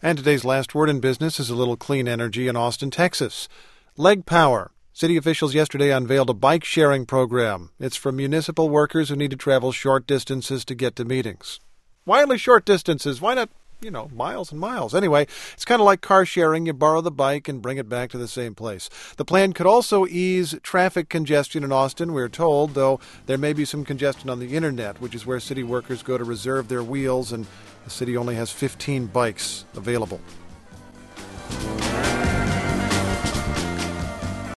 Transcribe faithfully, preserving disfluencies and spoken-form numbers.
And today's last word in business is a little clean energy in Austin, Texas. Leg Power. City officials yesterday unveiled a bike-sharing program. It's for municipal workers who need to travel short distances to get to meetings. Why only short distances? Why not, you know, miles and miles? Anyway, it's kind of like car sharing. You borrow the bike and bring it back to the same place. The plan could also ease traffic congestion in Austin, we're told, though there may be some congestion on the internet, which is where city workers go to reserve their wheels, and the city only has fifteen bikes available.